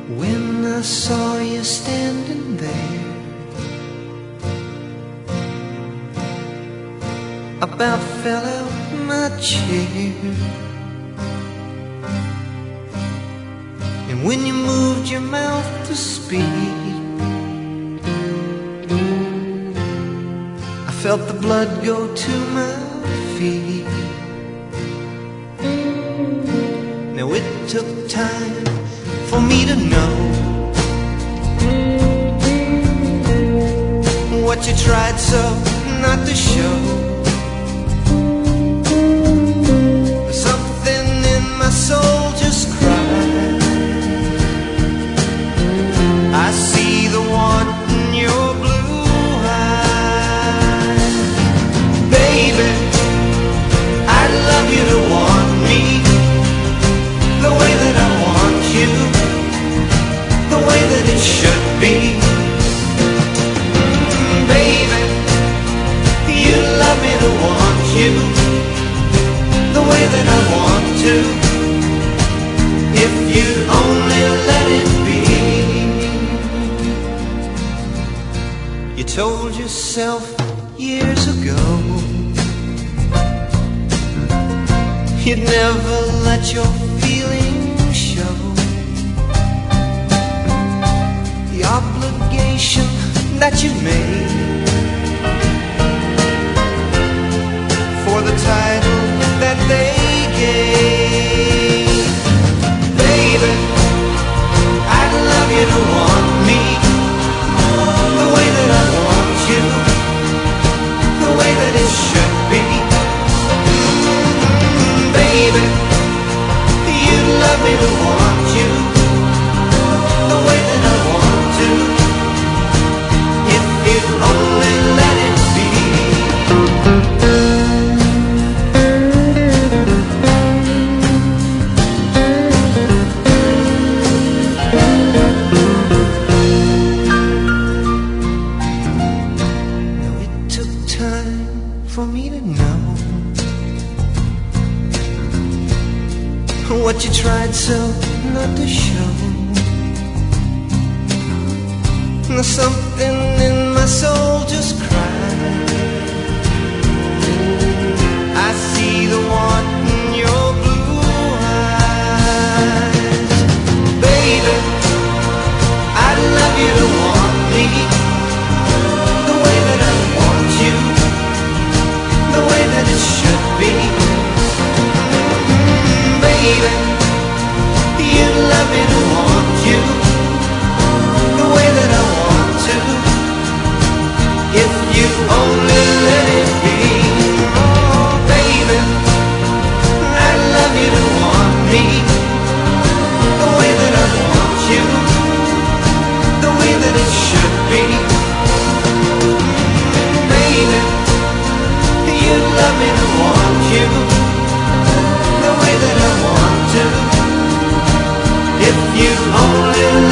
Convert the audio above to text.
When I saw you standing there, I about fell out my chair. And when you moved your mouth to speak, I felt the blood go to my feet. Now it took time for me to know what you tried so not to show. Something in my soul just cried. I see the want in your blue eyes. Baby, I'd love you to want me the way that I want you, the way that it should be. Baby, you love me to want you the way that I want to, if you'd only let it be. You told yourself years ago you'd never let your feelings show. The obligation that you made for the title that they gave. Baby, I'd love you to want me the way that I want you, the way that it should be. Baby, you'd love me to want you the way that I want to, if you'd only let it be. Now it took time for me to know what you tried so not to show. Now something in my soul just cried. I see the want in your blue eyes. Baby, I'd love you to want me the way that I want you, the way that it should be. Baby, you'd love me to want you the way that I want to, if you only let it be. Oh, baby, I'd love you to want me the way that I want you, the way that it should be. Baby, you'd love me to want you the way that I want to, if you only